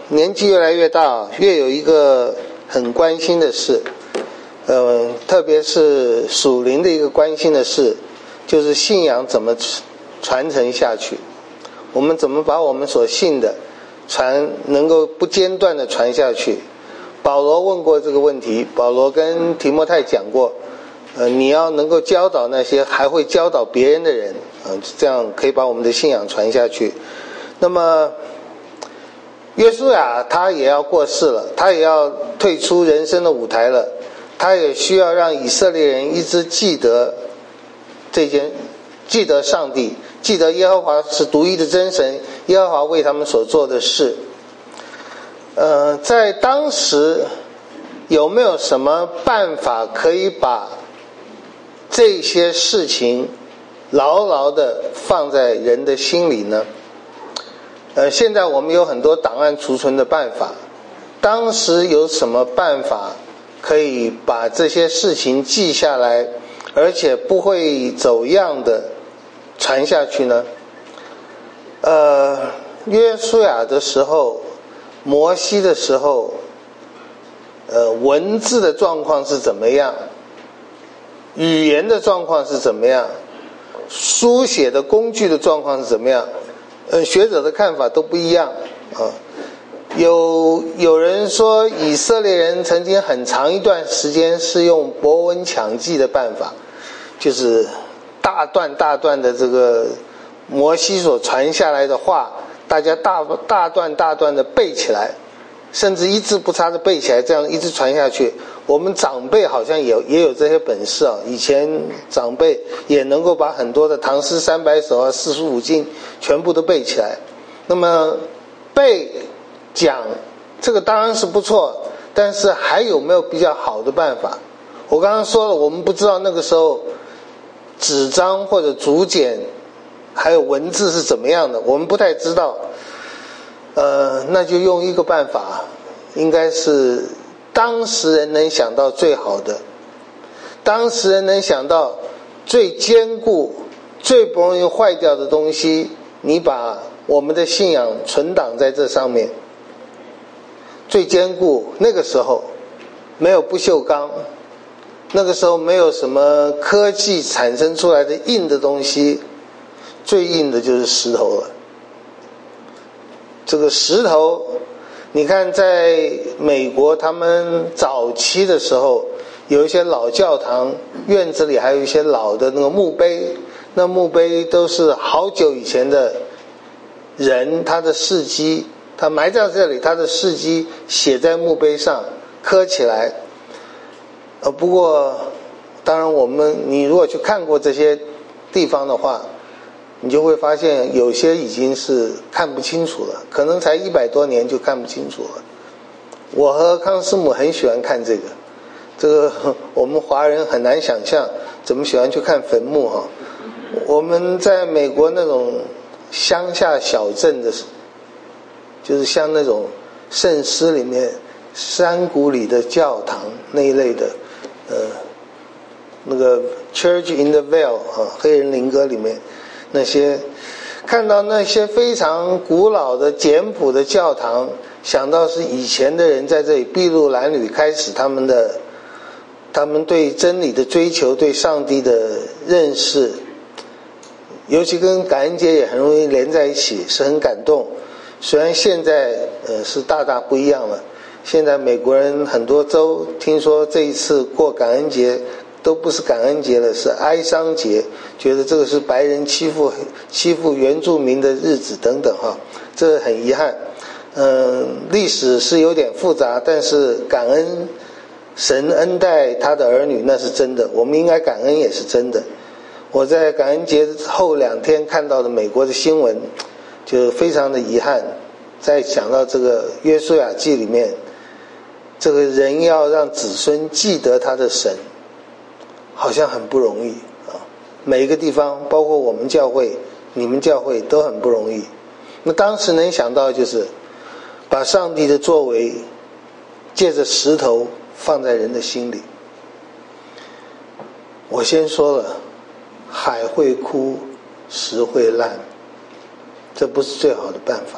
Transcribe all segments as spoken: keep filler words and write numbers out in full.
年纪越来越大，越有一个很关心的事，呃，特别是属灵的一个关心的事，就是信仰怎么传承下去，我们怎么把我们所信的传能够不间断的传下去。保罗问过这个问题，保罗跟提摩太讲过，呃，你要能够教导那些还会教导别人的人，呃，这样可以把我们的信仰传下去。那么约书亚他也要过世了，他也要退出人生的舞台了，他也需要让以色列人一直记得这件，记得上帝，记得耶和华是独一的真神，耶和华为他们所做的事。呃，在当时有没有什么办法可以把这些事情牢牢地放在人的心里呢？呃，现在我们有很多档案储存的办法，当时有什么办法可以把这些事情记下来，而且不会走样的传下去呢？呃，约书亚的时候，摩西的时候，呃，文字的状况是怎么样？语言的状况是怎么样？书写的工具的状况是怎么样？呃，学者的看法都不一样啊。有有人说，以色列人曾经很长一段时间是用博闻强记的办法，就是大段大段的这个摩西所传下来的话，大家大大段大段的背起来，甚至一字不差的背起来，这样一直传下去。我们长辈好像也也有这些本事啊，以前长辈也能够把很多的唐诗三百首啊、四书五经全部都背起来。那么背讲这个当然是不错，但是还有没有比较好的办法？我刚刚说了，我们不知道那个时候纸张或者竹简还有文字是怎么样的，我们不太知道。呃，那就用一个办法，应该是当时人能想到最好的，当时人能想到最坚固、最不容易坏掉的东西，你把我们的信仰存档在这上面。最坚固，那个时候没有不锈钢，那个时候没有什么科技产生出来的硬的东西，最硬的就是石头了。这个石头，你看在美国他们早期的时候，有一些老教堂院子里还有一些老的那个墓碑，那墓碑都是好久以前的人他的事迹，他埋在这里，他的事迹写在墓碑上刻起来。呃，不过当然我们你如果去看过这些地方的话，你就会发现有些已经是看不清楚了，可能才一百多年就看不清楚了。我和康师母很喜欢看这个，这个我们华人很难想象怎么喜欢去看坟墓哈。我们在美国那种乡下小镇的，就是像那种圣诗里面山谷里的教堂那一类的，呃，那个 Church in the Vale 啊，黑人灵歌里面。那些看到那些非常古老的简朴的教堂，想到是以前的人在这里筚路蓝缕开始他们的他们对真理的追求，对上帝的认识，尤其跟感恩节也很容易连在一起，是很感动。虽然现在呃是大大不一样了，现在美国人很多州听说这一次过感恩节都不是感恩节了，是哀伤节，觉得这个是白人欺负欺负原住民的日子等等哈，这很遗憾。嗯，历史是有点复杂，但是感恩神恩待他的儿女那是真的，我们应该感恩也是真的。我在感恩节后两天看到的美国的新闻，就非常的遗憾。在讲到这个约书亚记里面，这个人要让子孙记得他的神，好像很不容易啊！每一个地方，包括我们教会、你们教会都很不容易。那当时能想到就是把上帝的作为借着石头放在人的心里。我先说了，海会枯，石会烂，这不是最好的办法。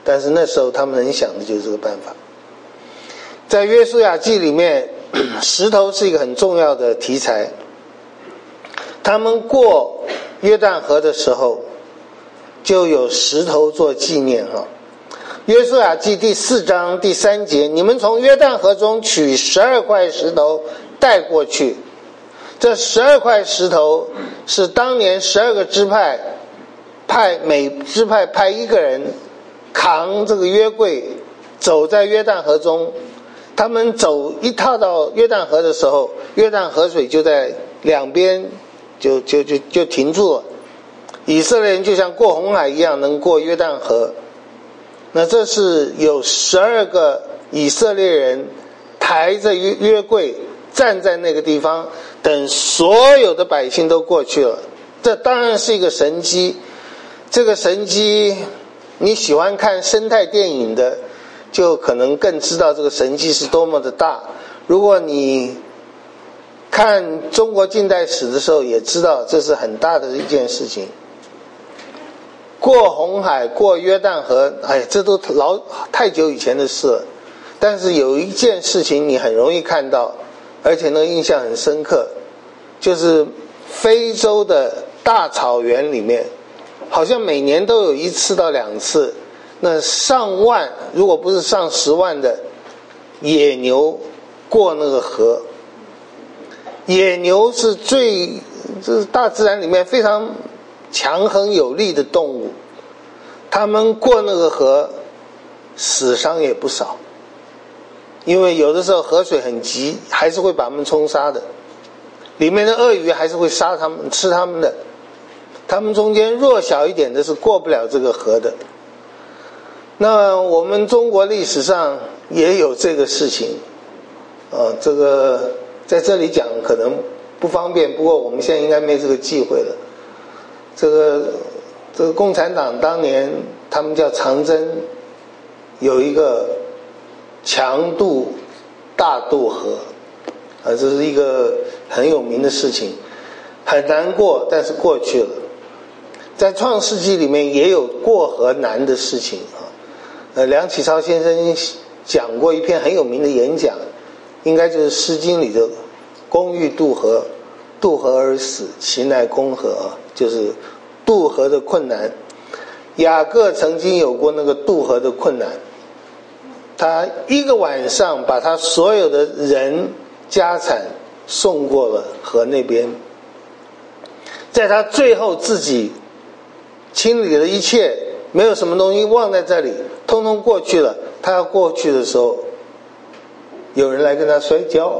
但是那时候他们能想的就是这个办法。在约书亚记里面，石头是一个很重要的题材。他们过约旦河的时候就有石头做纪念哈。约书亚记第四章第三节，你们从约旦河中取十二块石头带过去。这十二块石头是当年十二个支派派每支派派一个人扛这个约柜走在约旦河中，他们走一踏到约旦河的时候，约旦河水就在两边就就就就停住了，以色列人就像过红海一样能过约旦河。那这是有十二个以色列人抬着约约柜站在那个地方，等所有的百姓都过去了。这当然是一个神迹，这个神迹你喜欢看生态电影的就可能更知道这个神迹是多么的大。如果你看中国近代史的时候也知道这是很大的一件事情。过红海过约旦河，哎，这都老太久以前的事了。但是有一件事情你很容易看到，而且那个印象很深刻，就是非洲的大草原里面好像每年都有一次到两次，那上万如果不是上十万的野牛过那个河。野牛是最这是大自然里面非常强横有力的动物，他们过那个河死伤也不少，因为有的时候河水很急，还是会把他们冲杀的，里面的鳄鱼还是会杀他们吃他们的，他们中间弱小一点的是过不了这个河的。那我们中国历史上也有这个事情，呃，这个在这里讲可能不方便，不过我们现在应该没这个忌讳了。这个这个共产党当年他们叫长征，有一个强渡大渡河，啊，这是一个很有名的事情，很难过，但是过去了。在创世纪里面也有过河难的事情啊。呃，梁启超先生讲过一篇很有名的演讲，应该就是《诗经》里的“公欲渡河，渡河而死，其奈公何”啊，就是渡河的困难。雅各曾经有过那个渡河的困难，他一个晚上把他所有的人家产送过了河那边，在他最后自己清理了一切，没有什么东西忘在这里，通通过去了。他要过去的时候，有人来跟他摔跤，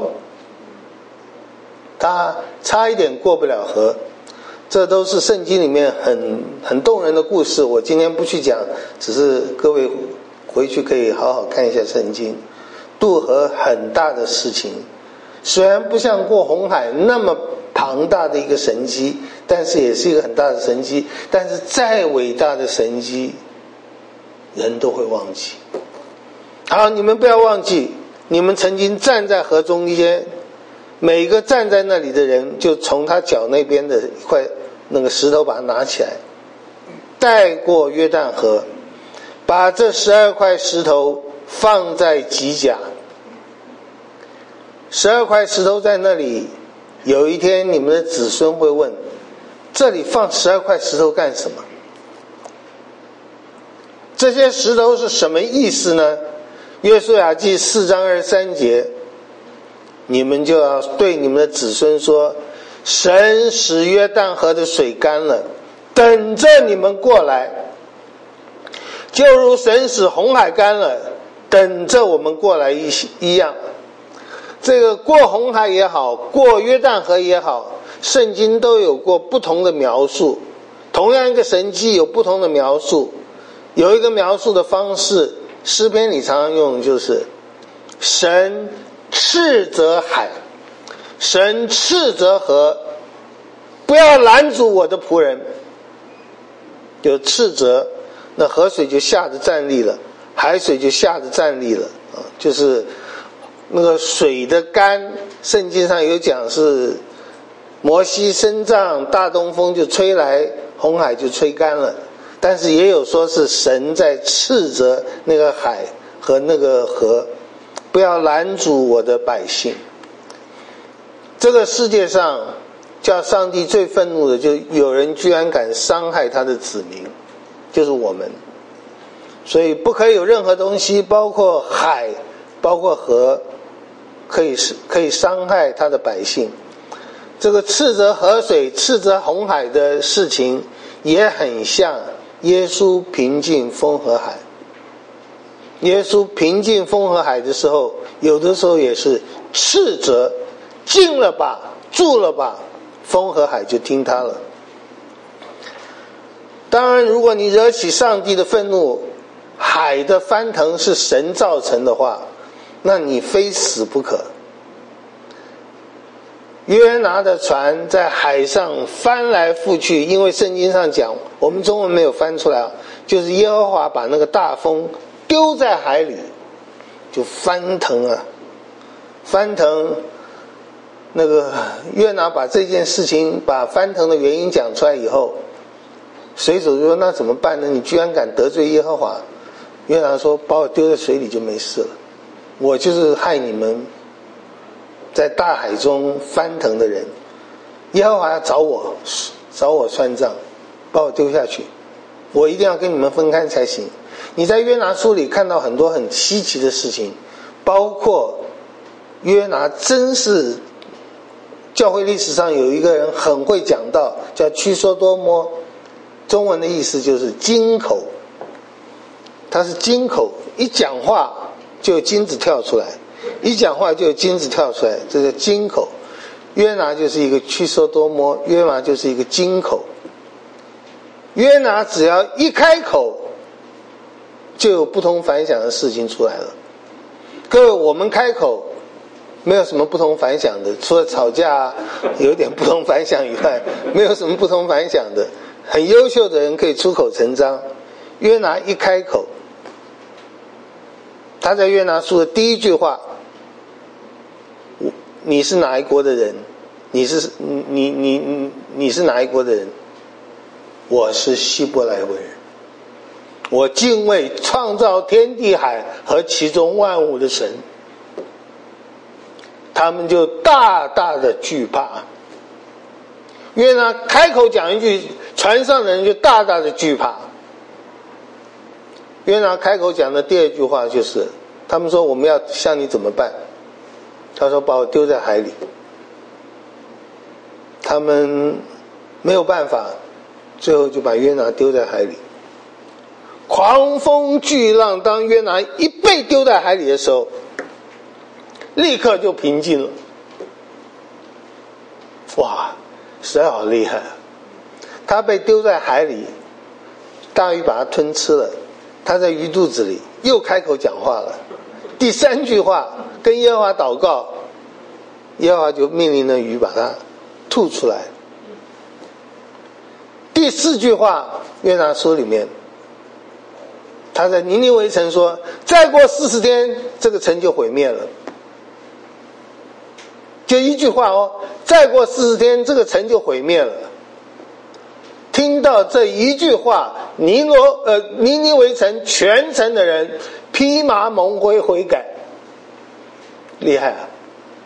他差一点过不了河。这都是圣经里面很很动人的故事，我今天不去讲，只是各位回去可以好好看一下圣经。渡河很大的事情，虽然不像过红海那么庞大的一个神迹，但是也是一个很大的神迹。但是再伟大的神迹，人都会忘记。好，你们不要忘记，你们曾经站在河中间，每一个站在那里的人就从他脚那边的一块那个石头把它拿起来，带过约旦河，把这十二块石头放在吉甲。十二块石头在那里，有一天你们的子孙会问，这里放十二块石头干什么？这些石头是什么意思呢？约书亚记四章二十三节，你们就要对你们的子孙说，神使约旦河的水干了，等着你们过来，就如神使红海干了，等着我们过来一一样。这个过红海也好，过约旦河也好，圣经都有过不同的描述，同样一个神迹有不同的描述。有一个描述的方式，诗篇里常常用的就是神斥责海，神斥责河，不要拦阻我的仆人。有斥责，那河水就下着站立了，海水就下着站立了啊，就是那个水的干，圣经上有讲是摩西伸杖，大东风就吹来，红海就吹干了。 但是也有说是神在斥责那个海和那个河，不要拦阻我的百姓。这个世界上叫上帝最愤怒的，就有人居然敢伤害他的子民，就是我们。所以不可以有任何东西，包括海包括河，可以可以伤害他的百姓。这个斥责河水斥责红海的事情也很像耶稣平静风和海。耶稣平静风和海的时候，有的时候也是斥责，静了吧，住了吧，风和海就听他了。当然如果你惹起上帝的愤怒，海的翻腾是神造成的话，那你非死不可。约拿的船在海上翻来覆去，因为圣经上讲，我们中文没有翻出来，就是耶和华把那个大风丢在海里，就翻腾啊，翻腾。那个约拿把这件事情，把翻腾的原因讲出来以后，水手就说：“那怎么办呢？你居然敢得罪耶和华？”约拿说：“把我丢在水里就没事了，我就是害你们在大海中翻腾的人，耶和华要找我找我算账，把我丢下去，我一定要跟你们分开才行。”你在约拿书里看到很多很稀奇的事情，包括约拿真是教会历史上有一个人很会讲道，叫屈梭多摩，中文的意思就是金口，他是金口，一讲话就有金子跳出来，一讲话就有金子跳出来，这叫金口。约拿就是一个屈梭多摩，约拿就是一个金口。约拿只要一开口，就有不同凡响的事情出来了。各位，我们开口没有什么不同凡响的，除了吵架有点不同凡响以外，没有什么不同凡响的。很优秀的人可以出口成章，约拿一开口，他在约拿书的第一句话：“你是哪一国的人？你是你你你你是哪一国的人？我是希伯来文人。我敬畏创造天地海和其中万物的神。”他们就大大的惧怕。约拿开口讲一句，船上的人就大大的惧怕。约拿开口讲的第二句话就是，他们说我们要向你怎么办？他说把我丢在海里。他们没有办法，最后就把约拿丢在海里。狂风巨浪，当约拿一被丢在海里的时候，立刻就平静了。哇，实在好厉害啊！他被丢在海里，大鱼把他吞吃了，他在鱼肚子里又开口讲话了。第三句话跟耶和华祷告，耶和华就命令那鱼把他吐出来。第四句话，约拿书里面，他在尼尼微城说，再过四十天这个城就毁灭了。就一句话哦，再过四十天这个城就毁灭了。听到这一句话，尼罗呃尼尼微城全城的人披麻蒙灰悔改，厉害啊！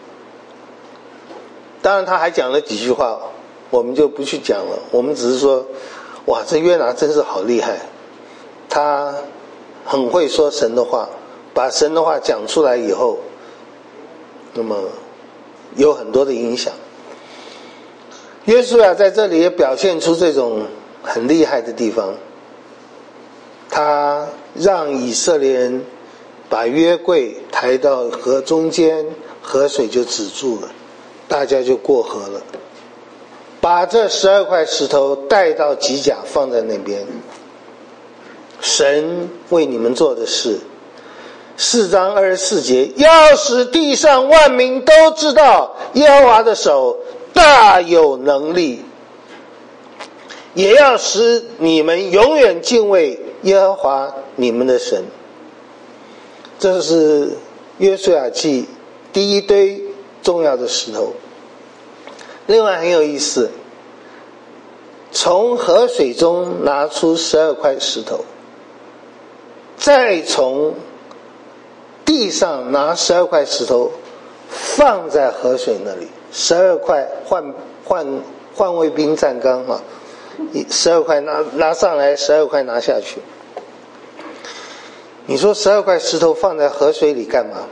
当然他还讲了几句话，我们就不去讲了。我们只是说，哇，这约拿真是好厉害，他很会说神的话，把神的话讲出来以后，那么有很多的影响。约书亚在这里也表现出这种很厉害的地方，他让以色列人把约柜抬到河中间，河水就止住了，大家就过河了。把这十二块石头带到吉甲，放在那边。神为你们做的事，四章二十四节，要使地上万民都知道耶和华的手大有能力，也要使你们永远敬畏耶和华你们的神。这是约书亚记第一堆重要的石头。另外很有意思， 从河水中拿出十二块石头，再从地上拿十二块石头放在河水那里，十二块换换换卫兵站岗嘛，十二块拿拿上来，十二块拿下去。你说十二块石头放在河水里干嘛？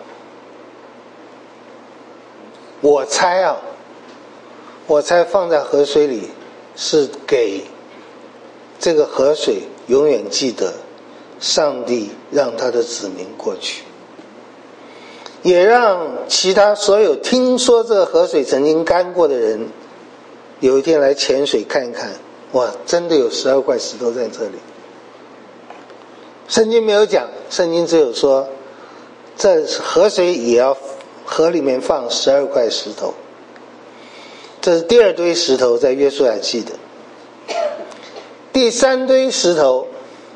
我猜啊，我猜放在河水里是给这个河水永远记得上帝让他的子民过去，也让其他所有听说这个河水曾经干过的人有一天来潜水看一看，哇，真的有十二块石头在这里。圣经没有讲，圣经只有说这河水也要河里面放十二块石头。这是第二堆石头，在约书亚记的。第三堆石头，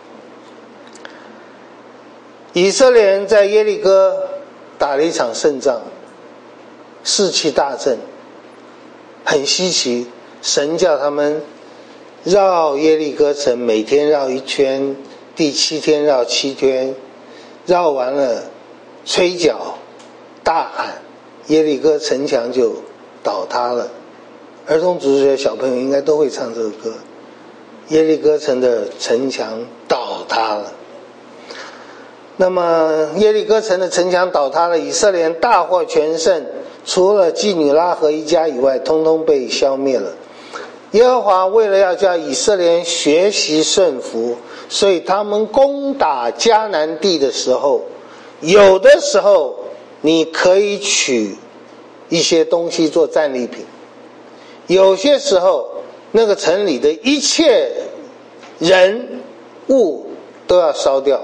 以色列人在耶利哥打了一场胜仗，士气大振，很稀奇，神叫他们绕耶利哥城，每天绕一圈，第七天绕七天，绕完了吹角大喊，耶利哥城墙就倒塌了。儿童主日学小朋友应该都会唱这个歌，耶利哥城的城墙倒塌了。那么耶利哥城的城墙倒塌了，以色列人大获全胜，除了妓女拉合一家以外，通通被消灭了。耶和华为了要叫以色列人学习顺服，所以他们攻打迦南地的时候，有的时候你可以取一些东西做战利品，有些时候那个城里的一切人物都要烧掉，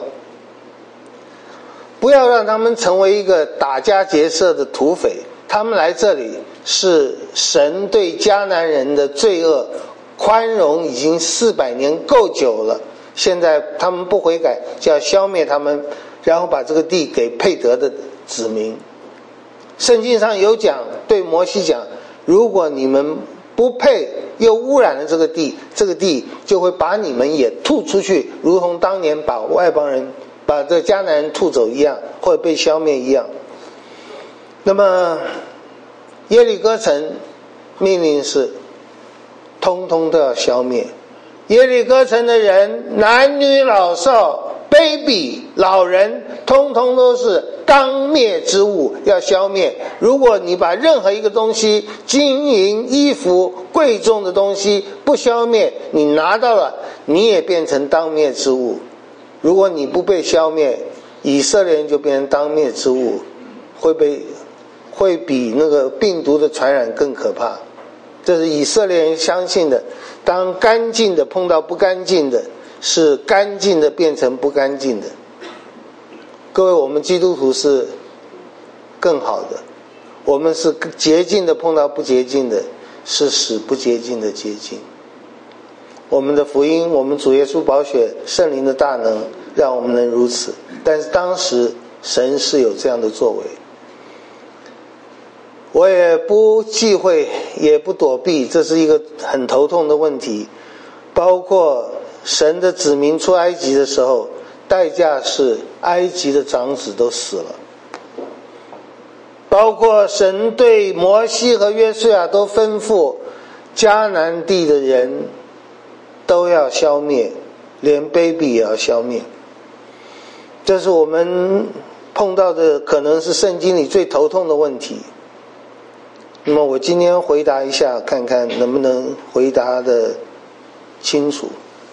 不要让他们成为一个打家劫舍的土匪。他们来这里是神对迦南人的罪恶宽容已经四百年够久了，现在他们不悔改，就要消灭他们，然后把这个地给配得的子民。圣经上有讲，对摩西讲，如果你们不配又污染了这个地，这个地就会把你们也吐出去，如同当年把外邦人把这迦南人吐走一样，或者被消灭一样。那么耶利哥城命令是通通都要消灭，耶利哥城的人男女老少baby老人通通都是当灭之物，要消灭。如果你把任何一个东西，金银衣服贵重的东西不消灭，你拿到了你也变成当灭之物。如果你不被消灭，以色列人就变成当灭之物，会被会比那个病毒的传染更可怕。这是以色列人相信的，当干净的碰到不干净的，是干净的变成不干净的。各位，我们基督徒是更好的，我们是洁净的碰到不洁净的，是使不洁净的洁净。我们的福音，我们主耶稣宝血圣灵的大能让我们能如此，但是当时神是有这样的作为。我也不忌讳也不躲避，这是一个很头痛的问题。包括神的子民出埃及的时候，代价是埃及的长子都死了，包括神对摩西和约书亚都吩咐迦南地的人都要消灭，连 baby 也要消灭。这是我们碰到的可能是圣经里最头痛的问题。那么我今天回答一下，看看能不能回答的清楚。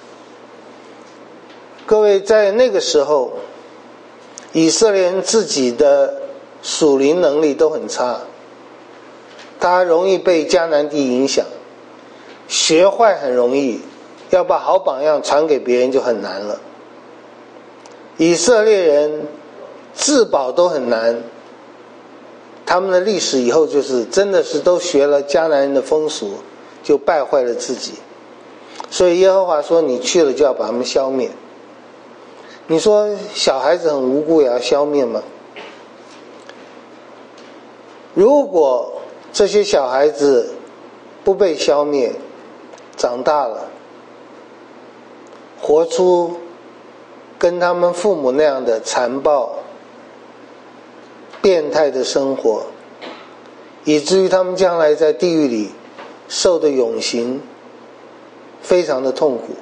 各位，在那个时候以色列人自己的属灵能力都很差，他容易被迦南地影响，学坏很容易，要把好榜样传给别人就很难了。以色列人自保都很难，他们的历史以后就是真的是都学了迦南人的风俗，就败坏了自己。所以耶和华说，你去了就要把他们消灭。你说小孩子很无辜也要消灭吗？如果这些小孩子不被消灭，长大了活出跟他们父母那样的残暴变态的生活，以至于他们将来在地狱里受的永刑非常的痛苦。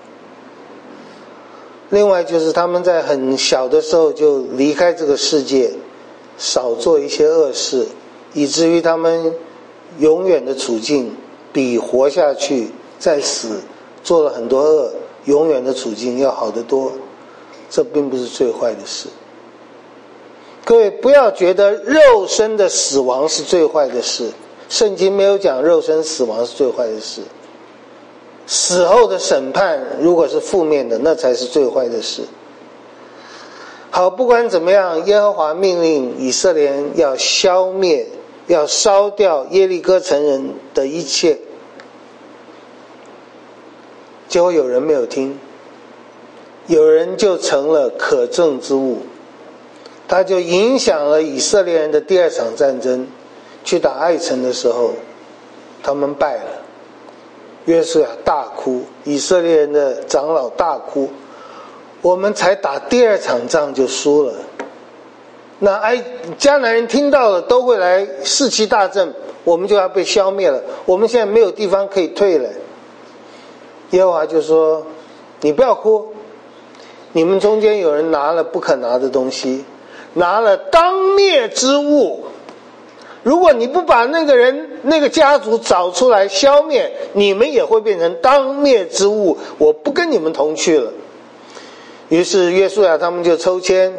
另外就是他们在很小的时候就离开这个世界，少做一些恶事，以至于他们永远的处境比活下去再死做了很多恶永远的处境要好得多。这并不是最坏的事。各位不要觉得肉身的死亡是最坏的事，圣经没有讲肉身死亡是最坏的事。死后的审判如果是负面的，那才是最坏的事。好，不管怎么样，耶和华命令以色列人要消灭，要烧掉耶利哥城人的一切，结果有人没有听，有人就成了可憎之物，他就影响了以色列人的第二场战争。去打爱城的时候，他们败了，约书亚大哭，以色列人的长老大哭，我们才打第二场仗就输了。那哎，迦南人听到了都会来士气大振，我们就要被消灭了，我们现在没有地方可以退了。耶和华就说，你不要哭，你们中间有人拿了不可拿的东西，拿了当灭之物，如果你不把那个人那个家族找出来消灭，你们也会变成当灭之物，我不跟你们同去了。于是约书亚他们就抽签，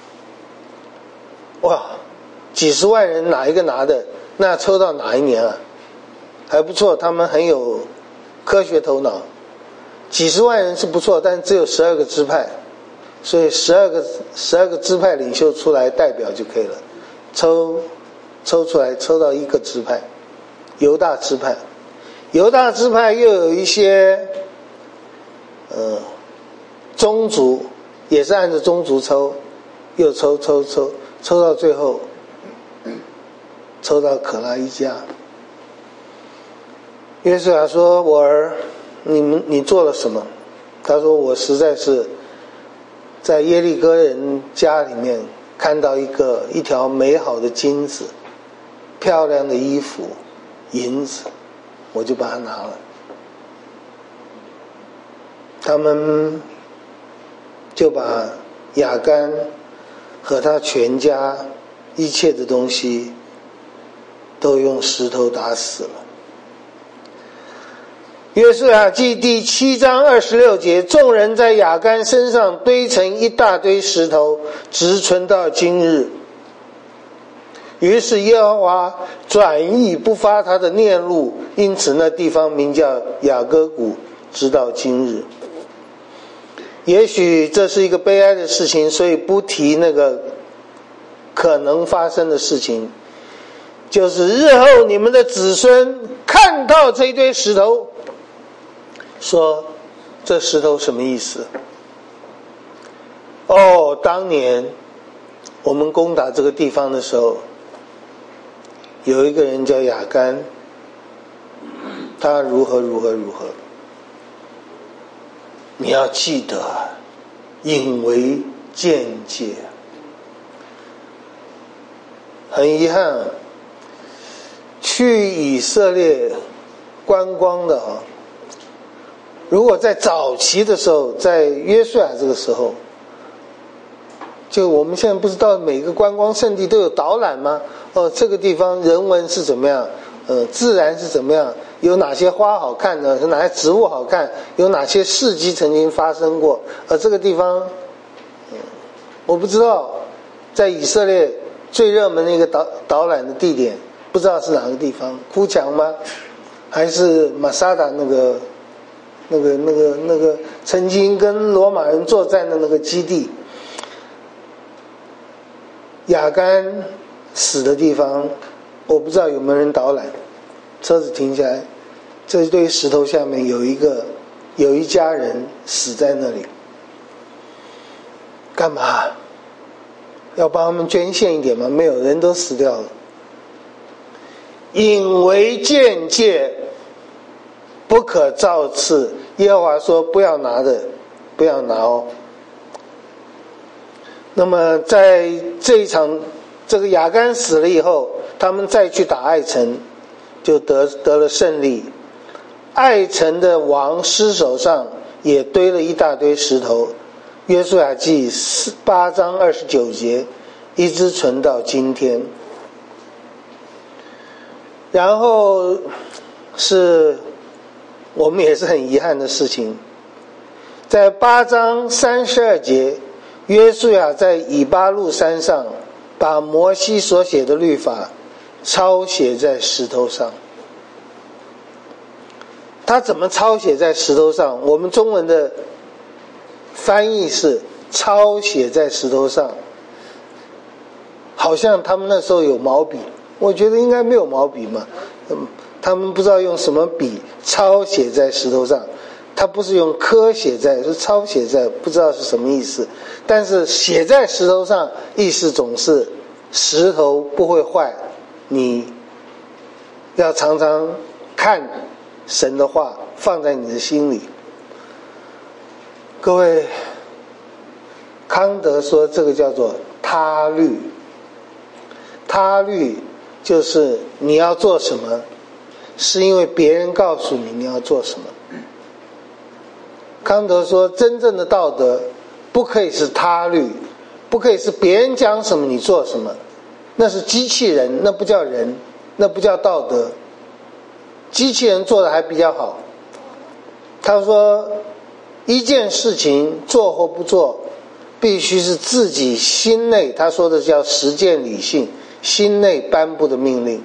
哇，几十万人哪一个拿的，那抽到哪一年啊？还不错，他们很有科学头脑。几十万人是不错，但只有十二个支派，所以十二个十二个支派领袖出来代表就可以了。抽抽出来，抽到一个支派，犹大支派。犹大支派又有一些呃宗族，也是按照宗族抽，又抽抽抽抽到最后，抽到可拉一家。约书亚说，我儿，你们你做了什么？他说，我实在是在耶利哥人家里面看到一个一条美好的金子，漂亮的衣服，银子，我就把它拿了。他们就把亚干和他全家一切的东西都用石头打死了。约书亚记第七章二十六节，众人在亚干身上堆成一大堆石头，直存到今日。于是耶和华转意不发他的念怒，因此那地方名叫雅各谷，直到今日。也许这是一个悲哀的事情，所以不提那个可能发生的事情，就是日后你们的子孙看到这一堆石头，说这石头什么意思？哦，当年我们攻打这个地方的时候，有一个人叫亚干，他如何如何如何。你要记得，引为鉴戒。很遗憾，去以色列观光的啊，如果在早期的时候，在约书亚这个时候，就我们现在不知道每个观光胜地都有导览吗？哦，这个地方人文是怎么样，呃，自然是怎么样，有哪些花好看呢？有哪些植物好看？有哪些事迹曾经发生过？呃，这个地方，嗯，我不知道，在以色列最热门的一个导导览的地点，不知道是哪个地方？哭墙吗？还是马萨达那个？那个、那个、那个曾经跟罗马人作战的那个基地？亚干死的地方，我不知道有没有人导览。车子停下来，这堆石头下面有一个，有一家人死在那里。干嘛？要帮他们捐献一点吗？没有，人都死掉了。引为鉴戒，不可造次。耶和华说不要拿的， 不要拿哦。那么在这一场这个亚干死了以后，他们再去打艾城，就得得了胜利。艾城的王尸首上也堆了一大堆石头，约书亚记八章二十九节一直存到今天。然后是我们也是很遗憾的事情，在八章三十二节，约书亚在以巴路山上把摩西所写的律法抄写在石头上。他怎么抄写在石头上？我们中文的翻译是抄写在石头上，好像他们那时候有毛笔，我觉得应该没有毛笔嘛，嗯，他们不知道用什么笔抄写在石头上，他不是用刻写在，是抄写在，不知道是什么意思。但是写在石头上，意思总是石头不会坏，你要常常看神的话放在你的心里。各位，康德说这个叫做他律，他律就是你要做什么是因为别人告诉你你要做什么。康德说真正的道德不可以是他律，不可以是别人讲什么你做什么，那是机器人，那不叫人，那不叫道德。机器人做的还比较好。他说一件事情做或不做必须是自己心内，他说的叫实践理性，心内颁布的命令。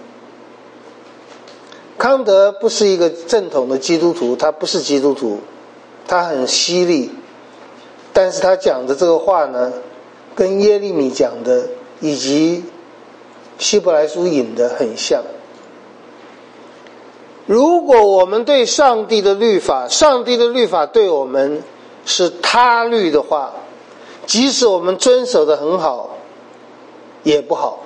康德不是一个正统的基督徒，他不是基督徒，他很犀利，但是他讲的这个话呢，跟耶利米讲的以及希伯来书引的很像。如果我们对上帝的律法，上帝的律法对我们是他律的话，即使我们遵守的很好也不好。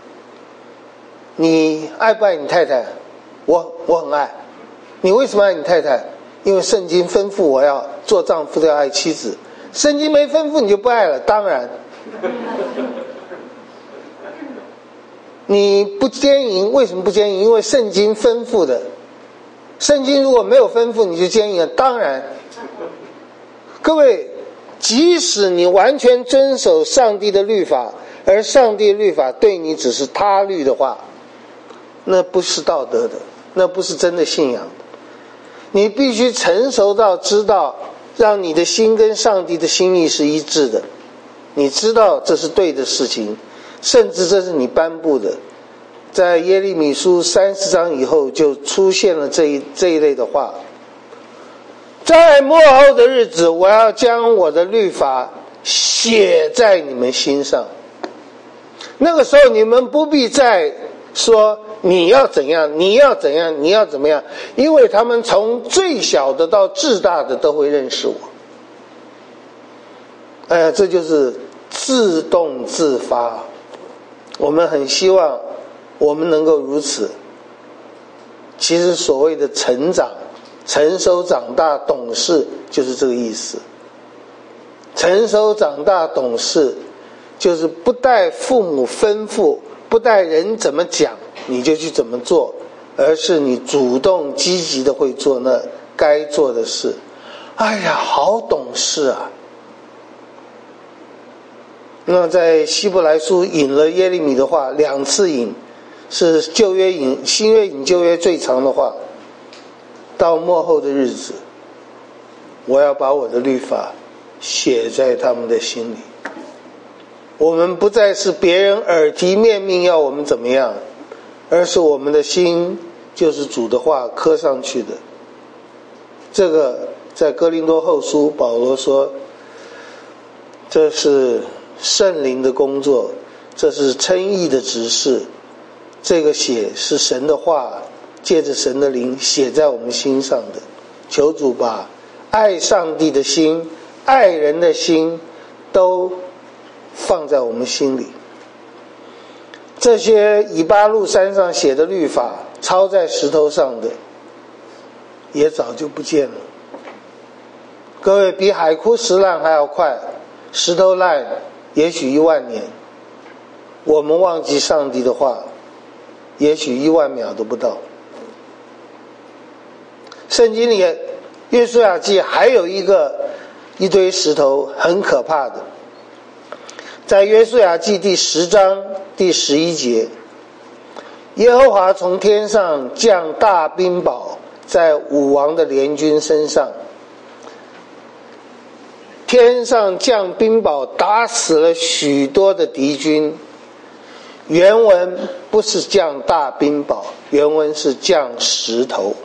你爱不爱你太太？我我很爱。你为什么爱你太太？因为圣经吩咐我要做丈夫的要爱妻子。圣经没吩咐你就不爱了？当然。你不奸淫，为什么不奸淫？因为圣经吩咐的。圣经如果没有吩咐你就奸淫了？当然。各位，即使你完全遵守上帝的律法，而上帝的律法对你只是他律的话，那不是道德的，那不是真的信仰的。你必须成熟到知道，让你的心跟上帝的心意是一致的。你知道这是对的事情，甚至这是你颁布的。在耶利米书三十章以后就出现了这一这一类的话。在末后的日子，我要将我的律法写在你们心上。那个时候你们不必再说你要怎样，你要怎样，你要怎么样，因为他们从最小的到至大的都会认识我。哎呀，这就是自动自发。我们很希望我们能够如此。其实所谓的成长、成熟、长大、懂事，就是这个意思。成熟、长大、懂事，就是不带父母吩咐，不带人怎么讲，你就去怎么做，而是你主动积极的会做那该做的事。哎呀，好懂事啊！那在希伯来书引了耶利米的话，两次引，是旧约引，新约引旧约最长的话。到末后的日子，我要把我的律法写在他们的心里。我们不再是别人耳提面命要我们怎么样，而是我们的心就是主的话刻上去的。这个在哥林多后书保罗说，这是圣灵的工作，这是称义的执事。这个写是神的话，借着神的灵写在我们心上的。求主把爱上帝的心、爱人的心都放在我们心里。这些以巴路山上写的律法，抄在石头上的，也早就不见了。 各位，比海枯石烂还要快，石头烂也许一万年，我们忘记上帝的话，也许一万秒都不到。圣经里约书亚记还有一个一堆石头很可怕的，在约书亚记第十章第十一节，耶和华从天上降大冰雹在武王的联军身上，天上降冰雹打死了许多的敌军。原文不是降大冰雹，原文是降石头。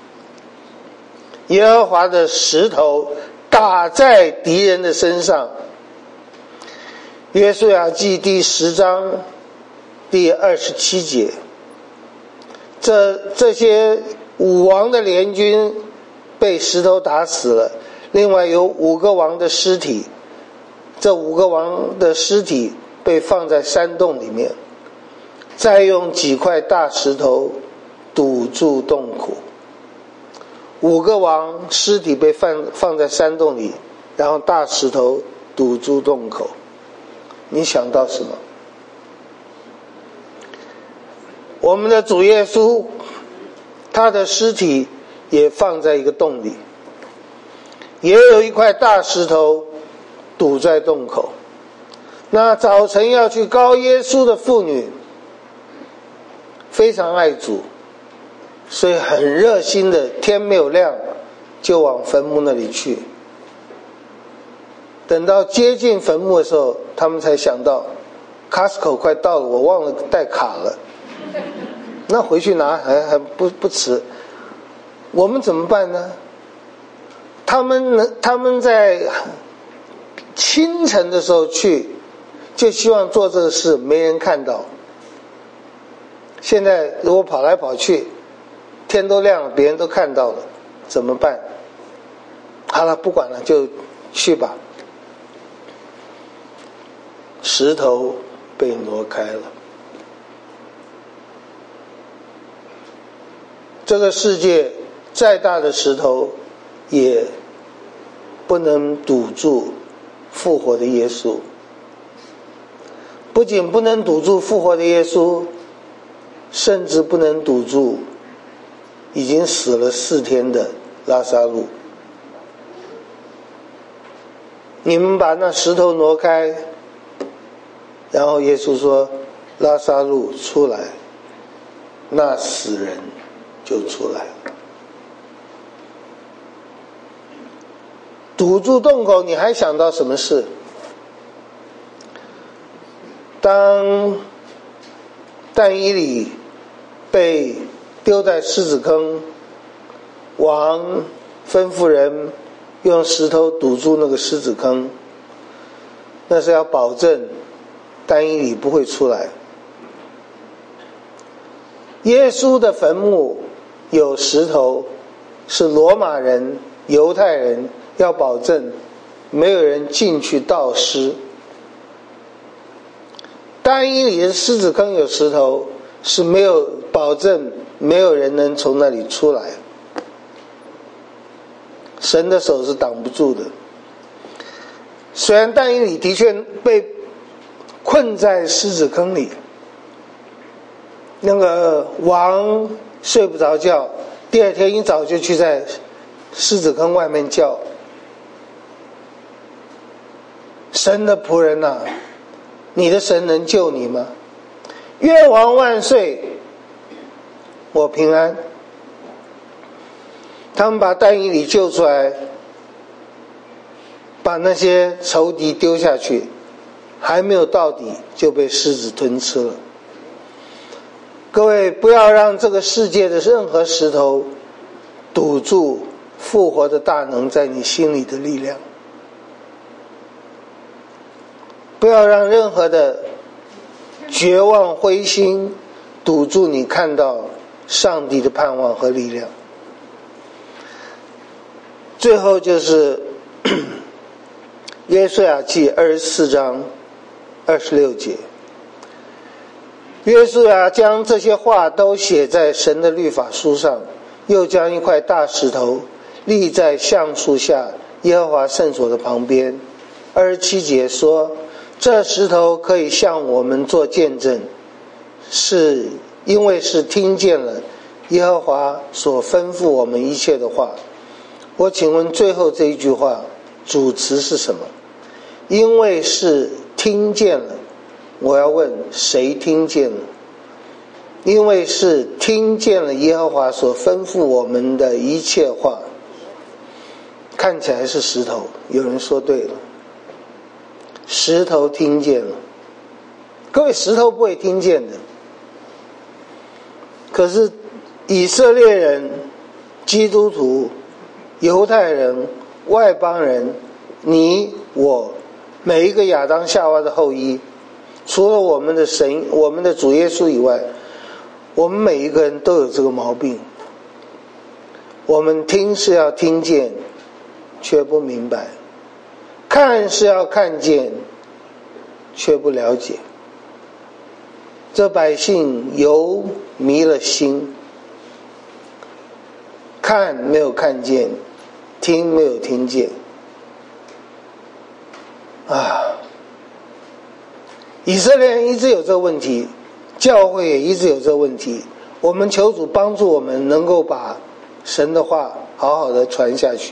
耶和华的石头打在敌人的身上。约书亚记第十章第二十七节，这这些武王的联军被石头打死了，另外有五个王的尸体，这五个王的尸体被放在山洞里面，再用几块大石头堵住洞口。五个王尸体被放放在山洞里，然后大石头堵住洞口。你想到什么？我们的主耶稣，他的尸体也放在一个洞里，也有一块大石头堵在洞口。那早晨要去膏耶稣的妇女非常爱主，所以很热心的，天没有亮就往坟墓那里去。等到接近坟墓的时候，他们才想到 Costco 快到了，我忘了带卡了，那回去拿还还不不迟。我们怎么办呢？他们能他们在清晨的时候去，就希望做这个事没人看到。现在如果跑来跑去，天都亮了，别人都看到了，怎么办？好了，不管了，就去吧。石头被挪开了。这个世界再大的石头也不能堵住复活的耶稣。不仅不能堵住复活的耶稣，甚至不能堵住已经死了四天的拉撒路。你们把那石头挪开，然后耶稣说拉撒路出来，那死人就出来了。堵住洞口，你还想到什么事？当但以理被丢在狮子坑，王吩咐人用石头堵住那个狮子坑，那是要保证但以理不会出来。耶稣的坟墓有石头，是罗马人、犹太人要保证没有人进去盗尸。但以理的狮子坑有石头，是没有保证没有人能从那里出来。神的手是挡不住的。虽然但以理的确被困在狮子坑里，那个王睡不着觉，第二天一早就去在狮子坑外面叫，神的仆人啊，你的神能救你吗？愿王万岁，我平安。他们把但以理救出来，把那些仇敌丢下去，还没有到底就被狮子吞吃了。各位，不要让这个世界的任何石头堵住复活的大能在你心里的力量。不要让任何的绝望灰心堵住你看到上帝的盼望和力量。最后就是约书亚记二十四章二十六节，约书亚将这些话都写在神的律法书上，又将一块大石头立在橡树下耶和华圣所的旁边。二十七节说，这石头可以向我们做见证，是因为是听见了耶和华所吩咐我们一切的话。我请问最后这一句话主词是什么？因为是听见了，我要问谁听见了？因为是听见了耶和华所吩咐我们的一切话。看起来是石头，有人说对了，石头听见了。各位，石头不会听见的，可是以色列人、基督徒、犹太人、外邦人，你我每一个亚当夏娃的后裔，除了我们的神、我们的主耶稣以外，我们每一个人都有这个毛病。我们听是要听见，却不明白；看是要看见，却不了解。这百姓油迷了心，看没有看见，听没有听见啊！以色列人一直有这个问题，教会也一直有这个问题。我们求主帮助我们能够把神的话好好的传下去。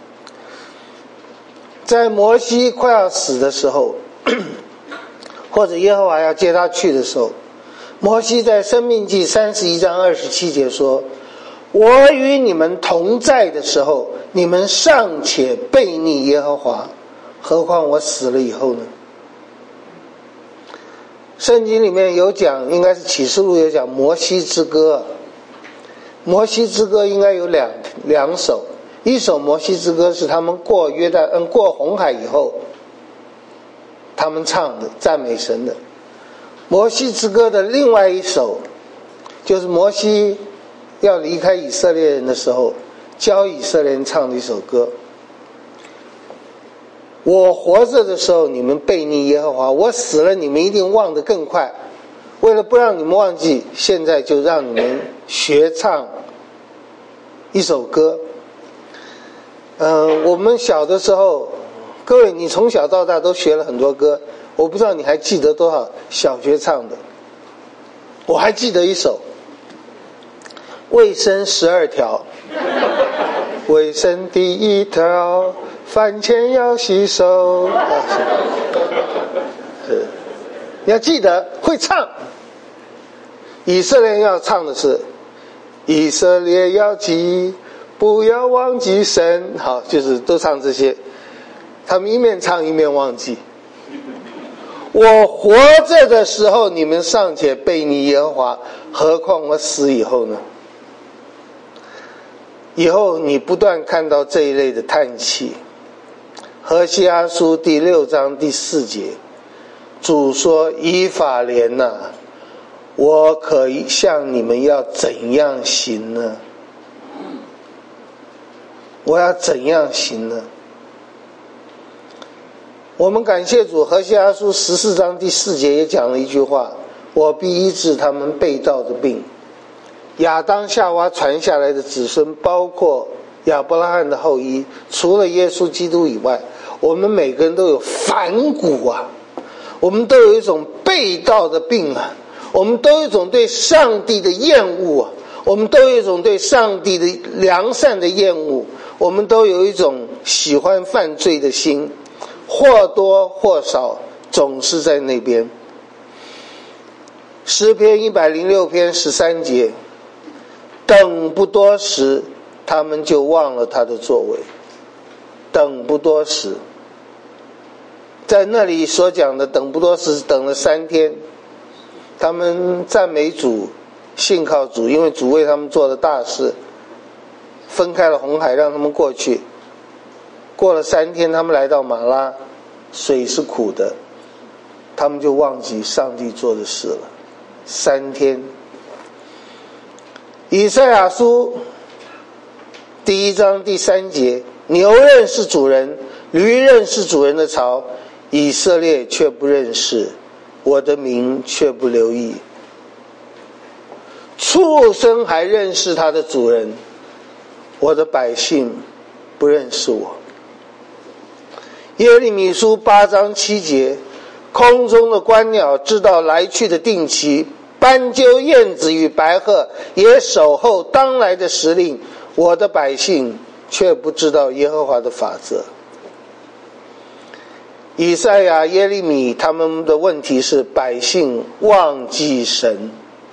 在摩西快要死的时候，或者耶和华要接他去的时候，摩西在申命记三十一章二十七节说，我与你们同在的时候，你们尚且悖逆耶和华，何况我死了以后呢？圣经里面有讲，应该是启示录有讲摩西之歌。摩西之歌应该有两两首，一首摩西之歌是他们过约旦嗯过红海以后他们唱的赞美神的。摩西之歌的另外一首就是摩西要离开以色列人的时候教以色列人唱的一首歌。我活着的时候你们悖逆耶和华，我死了你们一定忘得更快。为了不让你们忘记，现在就让你们学唱一首歌。嗯、呃，我们小的时候，各位你从小到大都学了很多歌，我不知道你还记得多少小学唱的。我还记得一首卫生十二条，卫生第一条，饭前要洗手。啊、是, 是你要记得会唱。以色列要唱的是以色列要记，不要忘记神。好，就是都唱这些，他们一面唱一面忘记。我活着的时候你们尚且悖逆耶和华，何况我死以后呢？以后你不断看到这一类的叹气。何西阿书第六章第四节，主说，以法莲哪、啊，我可以向你们要怎样行呢？我要怎样行呢？我们感谢主，何西阿书十四章第四节也讲了一句话，我必医治他们背道的病。亚当夏娃传下来的子孙，包括亚伯拉罕的后裔，除了耶稣基督以外，我们每个人都有反骨啊，我们都有一种背道的病啊，我们都有一种对上帝的厌恶啊，我们都有一种对上帝的良善的厌恶，我们都有一种喜欢犯罪的心，或多或少总是在那边。诗篇一百零六篇十三节，等不多时，他们就忘了他的作为。等不多时，在那里所讲的等不多时，等了三天。他们赞美主，信靠主，因为主为他们做了大事，分开了红海让他们过去。过了三天，他们来到马拉，水是苦的，他们就忘记上帝做的事了。三天。以赛亚书第一章第三节，牛认识主人，驴认识主人的槽，以色列却不认识，我的名却不留意。畜生还认识他的主人，我的百姓不认识我。 耶利米书八章七节，空中的观鸟知道来去的定期，斑鸠、燕子与白鹤也守候当来的时令，我的百姓却不知道耶和华的法则。以赛亚、耶利米他们的问题是百姓忘记神，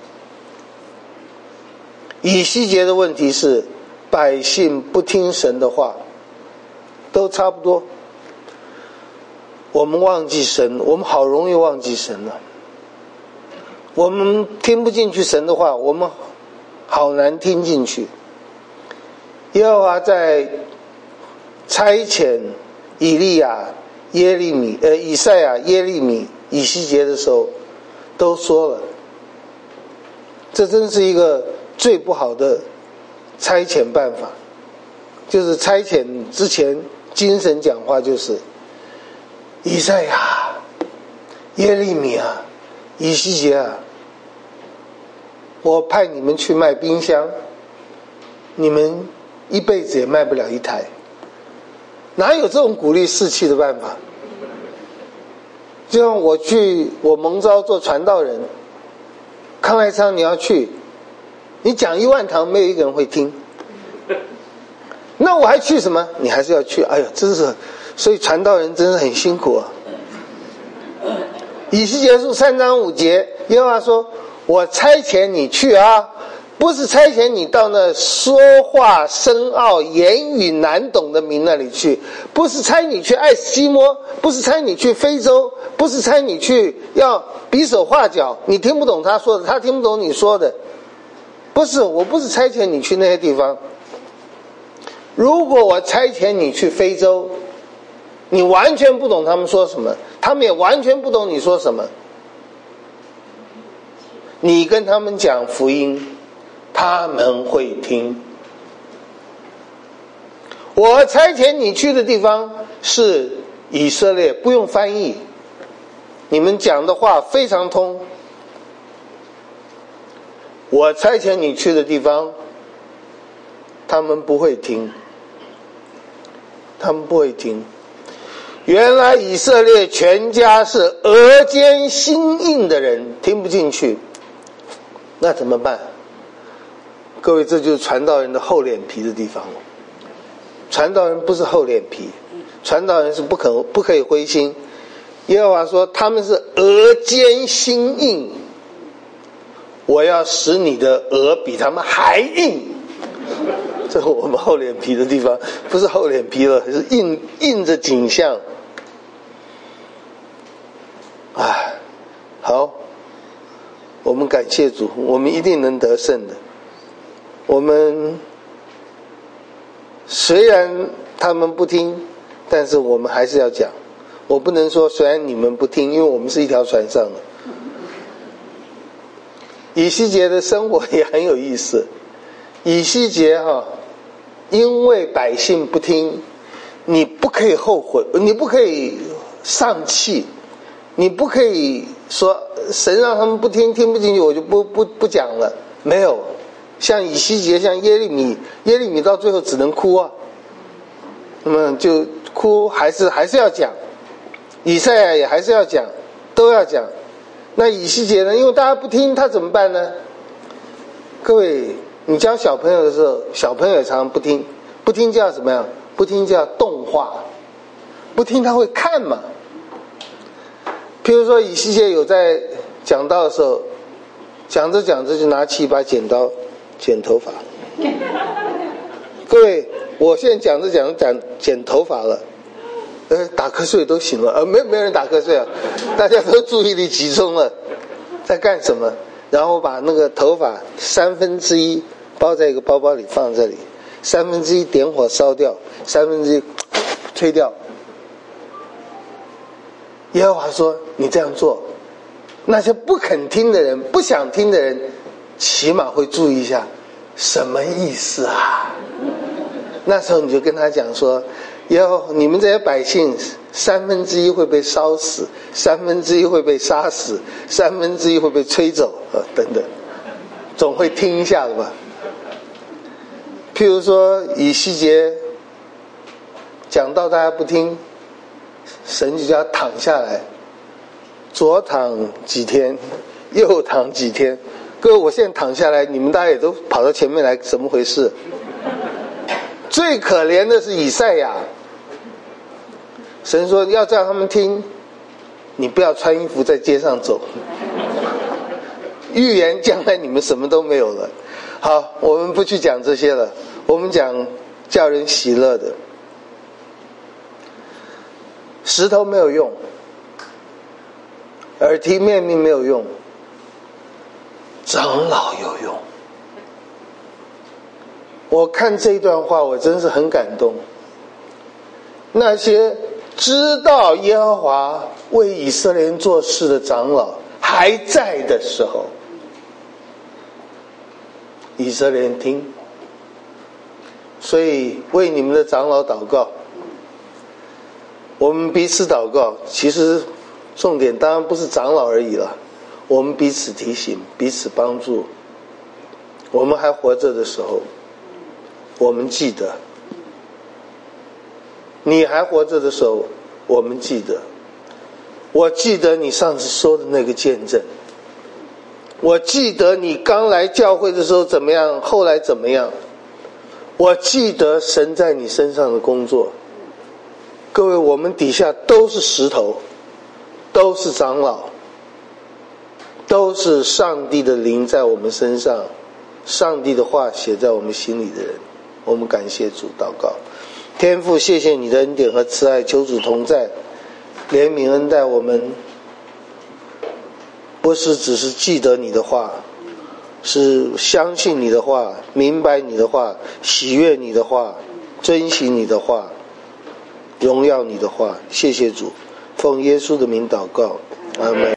以西结的问题是百姓不听神的话，都差不多。我们忘记神，我们好容易忘记神了。我们听不进去神的话，我们好难听进去。耶和华在差遣以利亚、耶利米、呃以赛亚、耶利米、以西结的时候，都说了，这真是一个最不好的差遣办法。就是差遣之前，精神讲话就是以赛亚、耶利米啊、以西结啊，我派你们去卖冰箱，你们一辈子也卖不了一台。哪有这种鼓励士气的办法？就像我去，我蒙召做传道人，康来昌你要去，你讲一万堂没有一个人会听，那我还去什么？你还是要去。哎呀，真是，所以传道人真是很辛苦啊。以西结书三章五节，耶和华说，我差遣你去啊，不是差遣你到那说话深奥、言语难懂的民那里去，不是差你去爱斯基摩，不是差你去非洲，不是差你去要比手画脚，你听不懂他说的，他听不懂你说的，不是，我不是差遣你去那些地方。如果我差遣你去非洲，你完全不懂他们说什么，他们也完全不懂你说什么，你跟他们讲福音，他们会听。我差遣你去的地方是以色列，不用翻译，你们讲的话非常通。我差遣你去的地方，他们不会听，他们不会听。原来以色列全家是额间心硬的人，听不进去，那怎么办？各位，这就是传道人的厚脸皮的地方了。传道人不是厚脸皮，传道人是不可不可以灰心。耶和华说他们是额间心硬，我要使你的额比他们还硬。这是我们厚脸皮的地方，不是厚脸皮了，是硬硬着颈项。啊，好，我们感谢主，我们一定能得胜的。我们虽然他们不听，但是我们还是要讲。我不能说虽然你们不听，因为我们是一条船上的。以西结的生活也很有意思。以西结哈、啊，因为百姓不听，你不可以后悔，你不可以丧气，你不可以说神让他们不听，听不进去我就不不不讲了。没有，像以西结，像耶利米，耶利米到最后只能哭啊，那么就哭，还是还是要讲。以赛亚也还是要讲，都要讲。那以西结呢？因为大家不听，他怎么办呢？各位，你教小朋友的时候，小朋友也常常不听，不听叫怎么样？不听叫动画，不听他会看嘛。譬如说以西结有在讲道的时候，讲着讲着就拿起一把剪刀剪头发。各位，我现在讲着讲着讲剪头发了，呃，打瞌睡都醒了，呃，没没有人打瞌睡啊，大家都注意力集中了，在干什么？然后把那个头发三分之一包在一个包包里放这里，三分之一点火烧掉，三分之一吹掉。耶和华说你这样做，那些不肯听的人，不想听的人，起码会注意一下什么意思啊。那时候你就跟他讲说，耶和华，你们这些百姓三分之一会被烧死，三分之一会被杀死，三分之一会被吹走啊，等等，总会听一下的吧。譬如说以西结讲到大家不听， 神就叫他躺下来，左躺几天，右躺几天。各位，我现在躺下来，你们大家也都跑到前面来，怎么回事？最可怜的是以赛亚，神说要叫他们听，你不要穿衣服在街上走，预言将来你们什么都没有了。好，我们不去讲这些了，我们讲叫人喜乐的。石头没有用，耳提面命没有用，长老有用。我看这一段话，我真是很感动。那些知道耶和华为以色列人做事的长老还在的时候，以色列人听。所以为你们的长老祷告，我们彼此祷告。其实重点当然不是长老而已了，我们彼此提醒，彼此帮助。我们还活着的时候，我们记得；你还活着的时候，我们记得。我记得你上次说的那个见证，我记得你刚来教会的时候怎么样，后来怎么样，我记得神在你身上的工作。各位，我们底下都是石头，都是长老，都是上帝的灵在我们身上，上帝的话写在我们心里的人。我们感谢主，祷告。天父，谢谢你的恩典和慈爱，求主同在，怜悯恩待我们，不是只是记得你的话，是相信你的话，明白你的话，喜悦你的话，珍惜你的话，荣耀你的话。谢谢主，奉耶稣的名祷告，阿们。